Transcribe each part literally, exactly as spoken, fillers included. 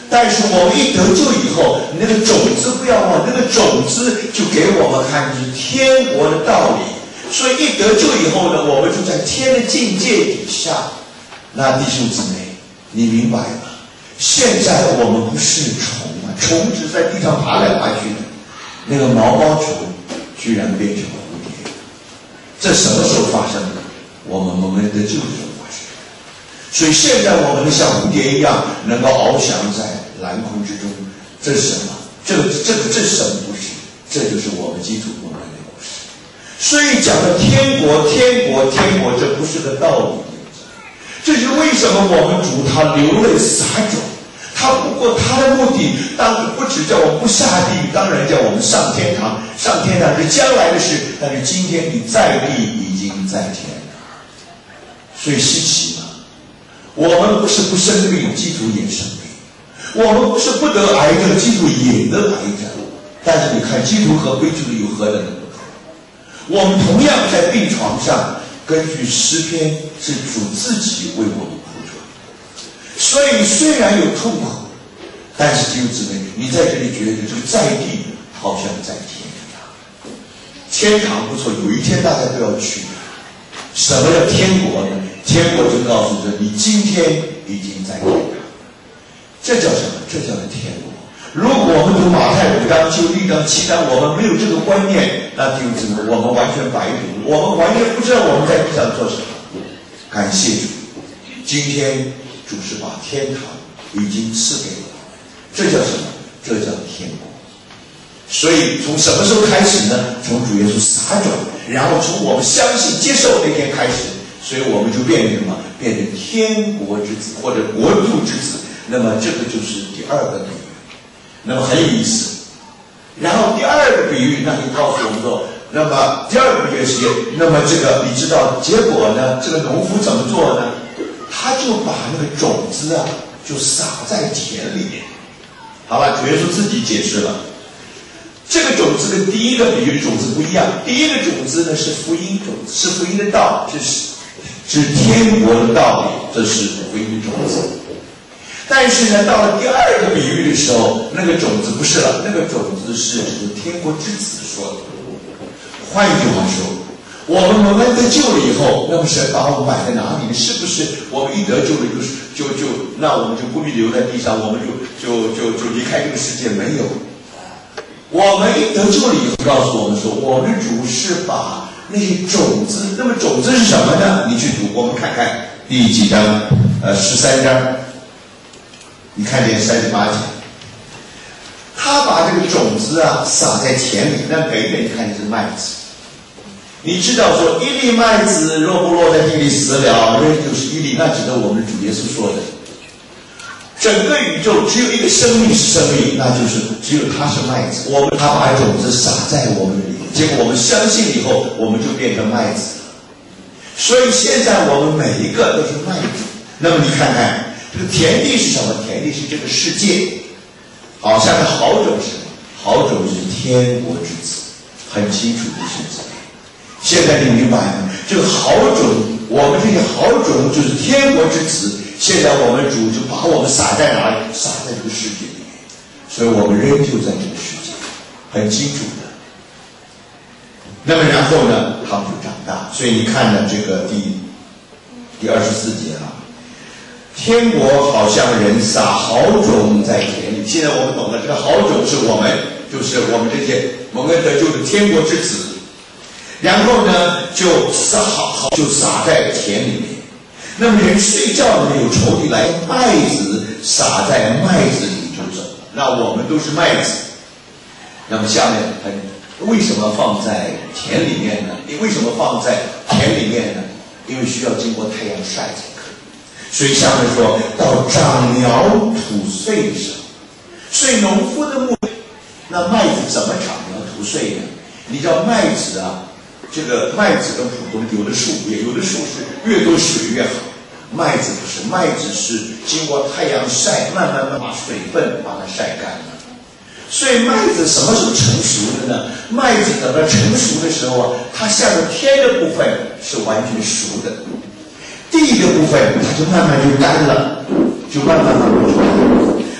但是我们一得救以后，那个种子不要忘，那个种子就给我们看是天国的道理。所以一得救以后呢，我们就在天的境界底下。那弟兄姊妹，你明白吗？现在我们不是虫啊，虫只在地上爬来爬去的，那个毛毛虫居然变成蝴蝶，这什么时候发生的？我们我们得救的时候发生。所以现在我们像蝴蝶一样，能够翱翔在蓝空之中，这是什么？这个这个这是什么故事？这就是我们基督徒们的故事。所以讲的天国，天国，天国，这不是个道理。这是为什么我们主他流泪撒种，他不过他的目的，当然不只叫我们不下地狱，当然叫我们上天堂。上天堂是将来的事，但是今天你在地已经在天了，所以稀奇嘛。我们不是不生病，基督也生病；我们不是不得癌症，基督也得癌症。但是你看，基督和非基督有何等的不同？我们同样在病床上。根据诗篇是主自己为我们铺出，所以虽然有痛苦，但是弟兄姊妹，你在这里觉得这个在地好像在天一样。天堂不错，有一天大家都要去。什么叫天国呢？天国就告诉着你今天已经在天堂。这叫什么？这叫做天国。如果我们读马太五章、就六章、七章，我们没有这个观念，那弟兄姊妹，我们完全白读，我们完全不知道我们在地上做什么。感谢主，今天主是把天堂已经赐给我们，这叫什么？这叫天国。所以从什么时候开始呢？从主耶稣撒种，然后从我们相信接受那天开始，所以我们就变成什么？变成天国之子或者国度之子。那么这个就是第二个比喻。那么很有意思，然后第二个比喻，那就告诉我们说，那么第二个比喻是，那么这个你知道结果呢？这个农夫怎么做呢？他就把那个种子啊，就撒在田里面。好了，主耶稣自己解释了，这个种子跟第一个比喻的种子不一样。第一个种子呢是福音种子，是福音的道，这是是天国的道理，这是福音的种子。但是呢，到了第二个比喻的时候，那个种子不是了，那个种子是指天国之子说的。换一句话说，我们我们得救了以后，那么神把我们摆在哪里呢？是不是我们一得救了就是就就那我们就不必留在地上，我们就就就就离开这个世界？没有，我们一得救了以后，告诉我们说，我们主是把那些种子，那么种子是什么呢？你去读，我们看看第几章？呃，十三章。你看见三十八节，他把这个种子啊撒在田里，那北边你看见是麦子。你知道说一粒麦子若不落在地里死了，那就是一粒，那指的我们主耶稣说的。整个宇宙只有一个生命是生命，那就是只有他是麦子。我们他把种子撒在我们里面，结果我们相信以后，我们就变成麦子。所以现在我们每一个都是麦子。那么你看看。这个田地是什么？田地是这个世界。好，下面好种是什么？好种是天国之子，很清楚的是什么？现在你明白吗？这个好种，我们这些好种就是天国之子。现在我们主就把我们撒在哪里？撒在这个世界里面，所以我们仍旧在这个世界，很清楚的。那么然后呢，他们就长大。所以你看呢，这个第第二十四节啊。天国好像人撒好种在田里，现在我们懂了，这个好种是我们，就是我们这些蒙恩得救的天国之子。然后呢，就撒好好就撒在田里面。那么人睡觉呢，有仇敌来，麦子撒在麦子里就走了。那我们都是麦子。那么下面很为什么放在田里面呢？你为什么放在田里面呢？因为需要经过太阳晒才可以。所以下面说到长苗吐穗的时候，所以农夫的目的，那麦子怎么长苗吐穗呢？你知道麦子啊，这个麦子跟普通有的树不一样，有的树是越多水越好，麦子不是，麦子是经过太阳晒，慢慢慢把水分把它晒干了。所以麦子什么时候成熟的呢？麦子等到成熟的时候啊，它下面天的部分是完全熟的。地的部分它就慢慢就干了，就慢慢慢慢就干了。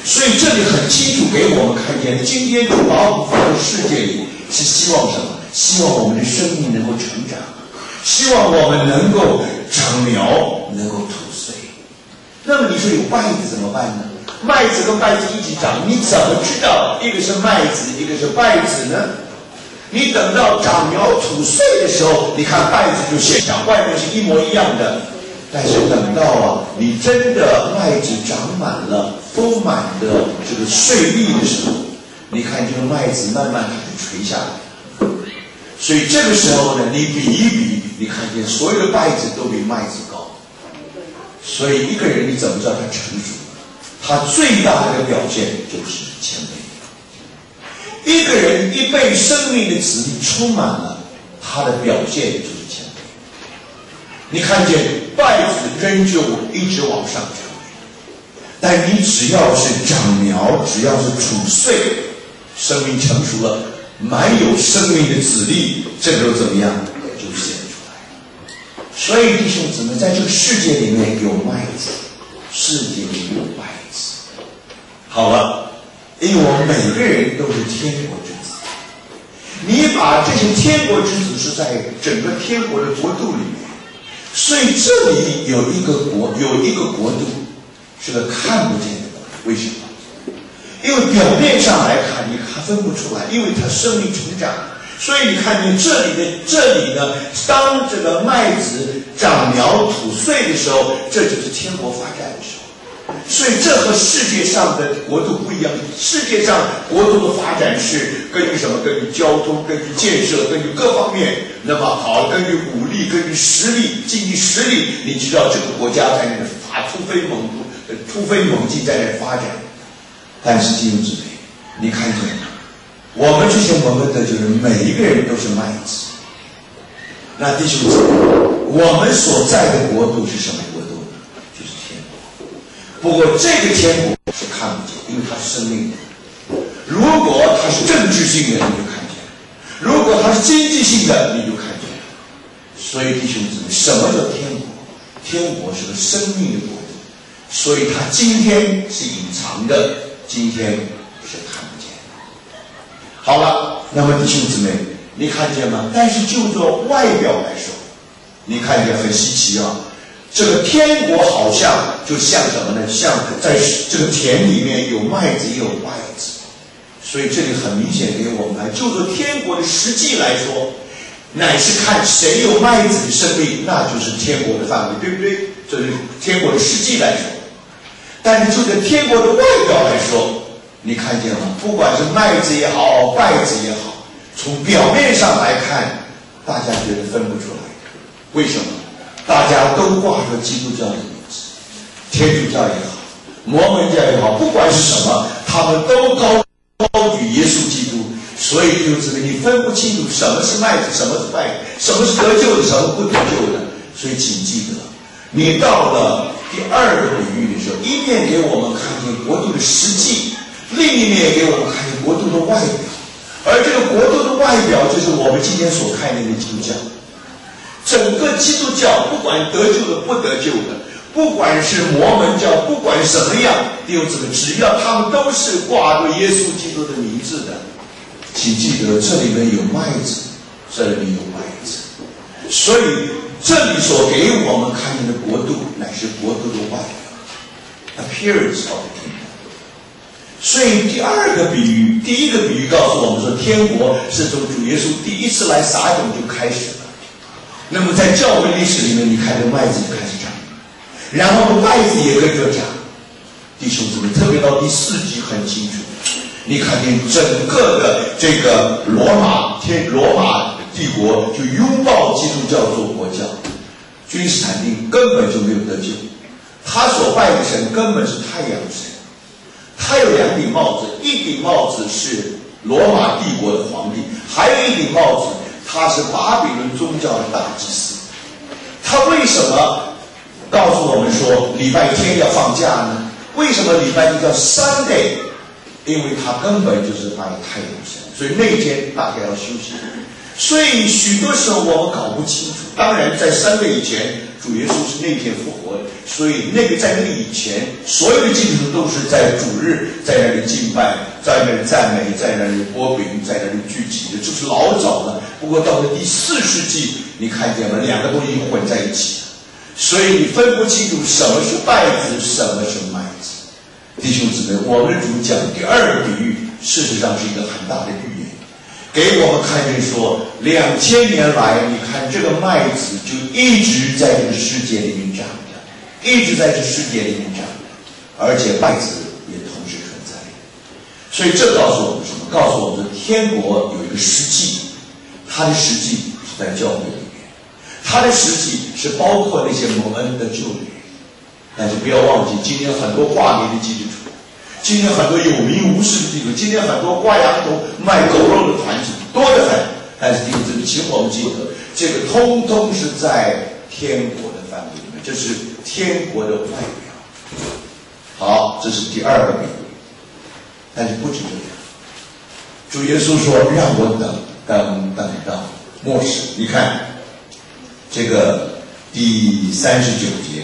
所以这里很清楚给我们看见，今天主把我们放在世界里，是希望什么？希望我们的生命能够成长，希望我们能够长苗，能够吐穗。那么你说有麦子怎么办呢？麦子跟麦子一起长，你怎么知道一个是麦子，一个是稗子呢？你等到长苗吐穗的时候，你看稗子就显小，外面是一模一样的。但是等到啊，你真的麦子长满了、丰满的这个穗粒的时候，你看这个麦子慢慢开始垂下来。所以这个时候呢，你比一比，你看见所有的稗子都比麦子高。所以一个人你怎么知道他成熟？他最大的一个表现就是谦卑。一个人一被生命的子力充满了，他的表现就是谦卑。你看见稗子仍旧一直往上长，但你只要是长苗，只要是吐穗，生命成熟了，满有生命的子力，这个又怎么样？就显出来了。所以弟兄姊妹，在这个世界里面有麦子，世界里有稗子。好了，因为我们每个人都是天国之子，你把这些天国之子是在整个天国的国度里面，所以这里有一个国，有一个国度是个看不见的国度。为什么？因为表面上来看你还分不出来，因为它生命成长，所以你看见这里的这里呢，当这个麦子长苗吐穗的时候，这就是天国发展的时候。所以这和世界上的国度不一样，世界上国度的发展是根据什么？根据交通，根据建设，根据各方面。那么好，根据武力，根据实力，经济实力，你知道这个国家在那里发突飞猛突飞猛进，在那里发展。但是弟兄姊妹，你看见我们这些我们的就是每一个人都是麦子。那弟兄姊妹，我们所在的国度是什么国度呢？就是天国。不过这个天国是看不见，因为它是生命的。如果它是政治性的，你就看见；如果它是经济性的，你就看见。所以弟兄姊妹，什么叫天国？天国是个生命的国度，所以它今天是隐藏的，今天是看不见的。好了，那么弟兄姊妹，你看见吗？但是就做外表来说，你看见很稀奇啊。这个天国好像就像什么呢？像在这个田里面有麦子也有稗子，所以这里很明显给我们来，就做天国的实际来说，乃是看谁有麦子的生命，那就是天国的范围，对不对？这是天国的实际来说。但是就在天国的外表来说，你看见了，不管是麦子也好，稗子也好，从表面上来看，大家觉得分不出来。为什么？大家都挂着基督教的名字，天主教也好，摩门教也好，不管是什么，他们都高高举耶稣基督，所以就是你分不清楚什么是麦子，什么是稗子，什么是得救的，什么不得救的。所以请记得，你到了第二个比喻的时候，一面给我们看见国度的实际，另一面给我们看见国度的外表，而这个国度的外表就是我们今天所看见的基督教。整个基督教，不管得救的不得救的，不管是摩门教，不管什么样，弟兄姊妹，只要他们都是挂着耶稣基督的名字的，请记得这里面有麦子，这里面有稗子。所以这里所给我们看见的国度，乃是国度的外表 ，appearance of the kingdom。所以第二个比喻，第一个比喻告诉我们说，天国是从主耶稣第一次来撒种就开始了。那么在教会历史里面，你看这麦子就开始长，然后稗子也跟着长。弟兄姊妹，特别到第四集很清楚，你看见整个的这个罗马天罗马帝国就拥抱基督教做国教，君士坦丁根本就没有得救，他所拜的神根本是太阳神。他有两顶帽子，一顶帽子是罗马帝国的皇帝，还有一顶帽子他是巴比伦宗教的大祭司。他为什么告诉我们说礼拜天要放假呢？为什么礼拜天叫 Sunday？ 因为他根本就是拜太阳神，所以那天大家要休息。所以许多时候我们搞不清楚。当然在 Sunday 以前， 主耶稣是那天复活的，所以那个在那个以前，所有的基督徒都是在主日在那里敬拜，在那里赞美，在那里擘饼，在那里聚集的，这是老早了。不过到了第四世纪，你看见吗？两个都已经混在一起了，所以你分不清楚什么是稗子，什么是麦子。弟兄姊妹，我们的主讲第二个比喻，事实上是一个很大的预言，给我们看见说，两千年来，你看这个麦子就一直在这个世界里面长着，一直在这世界里面长着，而且稗子也同时存在。所以这告诉我们什么？告诉我们天国有一个实际，它的实际是在教会里面，它的实际是包括那些蒙恩的救人。但是不要忘记，今天很多挂名的基督徒，今天很多有名无实的基督徒，今天很多挂羊头卖狗肉的团体多得很。但是弟兄姊妹，请我们记得，这个通通是在天国的范围里面，这是天国的外表。好，这是第二个比喻。但是不止这样，主耶稣说：“让我等，等等到末世。”你看这个第三十九节。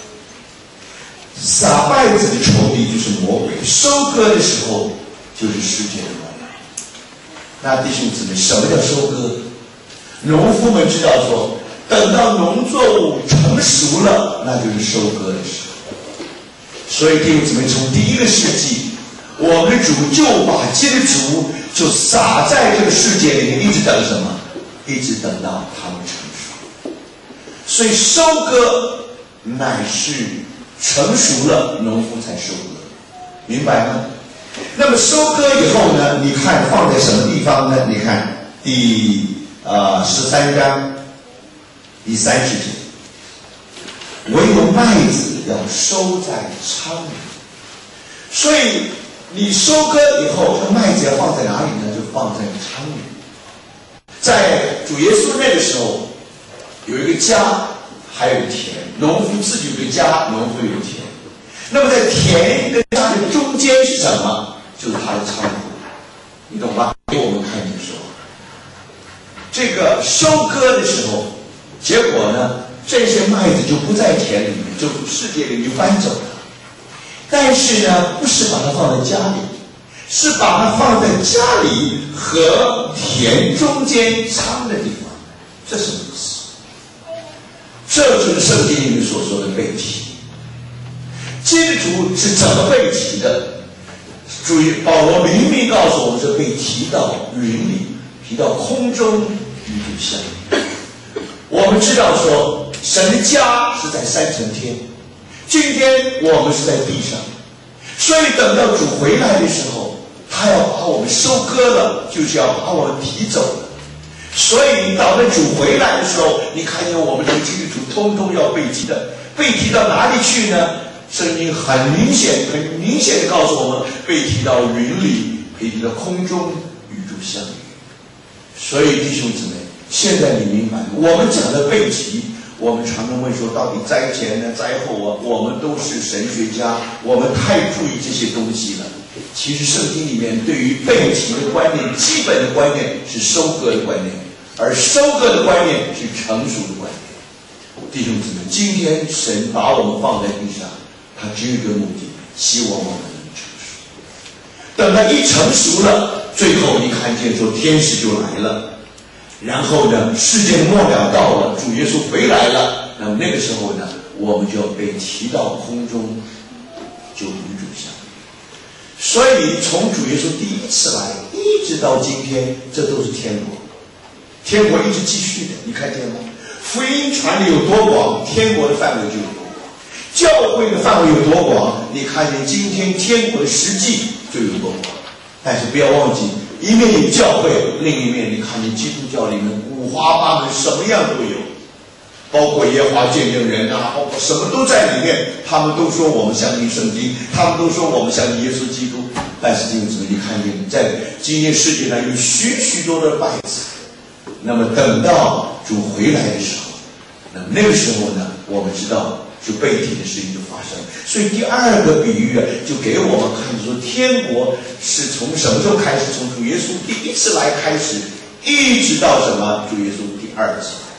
撒稗子的仇敌就是魔鬼，收割的时候就是世界的末了。那弟兄姊妹，什么叫收割？农夫们知道说，等到农作物成熟了，那就是收割的时候。所以弟兄姊妹，从第一个世纪，我们的主就把基督徒就撒在这个世界里面，一直等什么？一直等到他们成熟。所以收割乃是成熟了，农夫才收割，明白吗？那么收割以后呢？你看放在什么地方呢？你看第呃十三章第三十节，唯有麦子要收在仓里。所以你收割以后，这麦子要放在哪里呢？就放在仓里。在主耶稣那个时候，有一个家，还有田。农夫自己有个家，农夫有田。那么在田跟家的中间是什么？就是他的仓库，你懂吧？给我们看见说，这个收割的时候，结果呢，这些麦子就不在田里面，就世界里就搬走了。但是呢，不是把它放在家里，是把它放在家里和田中间仓的地方。这什么意思？这就是圣经里面所说的被提。基督徒是怎么被提的？注意，保罗明明告诉我们是被提到云里，提到空中与主相遇。我们知道说，神的家是在三层天，今天我们是在地上，所以等到主回来的时候，他要把我们收割了，就是要把我们提走了。所以你等到主回来的时候，你看见我们这个基督徒通通要被提的，被提到哪里去呢？圣经很明显、很明显的告诉我们，被提到云里，被提到空中，与主相遇。所以弟兄姊妹，现在你明白，我们讲的被提，我们常常会说，到底灾前呢、灾后啊，我们都是神学家，我们太注意这些东西了。其实圣经里面对于被提的观念，基本的观念是收割的观念，而收割的观念是成熟的观念。弟兄姊妹，今天神把我们放在地上，他只有一个目的，希望我们能成熟。等他一成熟了，最后你看见说天使就来了，然后呢，世界的末了到了，主耶稣回来了，那么那个时候呢，我们就要被提到空中，就与主相遇。所以从主耶稣第一次来一直到今天，这都是天国，天国一直继续的，你看见吗？福音传的有多广，天国的范围就有多广；教会的范围有多广，你看见今天天国的实际就有多广。但是不要忘记，一面有教会，另一面你看见基督教里面五花八门，什么样都有，包括耶和华见证人啊，包括什么都在里面。他们都说我们相信圣经，他们都说我们相信耶稣基督。但是弟兄姊妹，你看见在今天世界上有许许多的稗子，那么等到主回来的时候，那么那个时候呢，我们知道就被提的事情就发生。所以第二个比喻啊，就给我们看说，天国是从什么时候开始？从主耶稣第一次来开始，一直到什么？主耶稣第二次。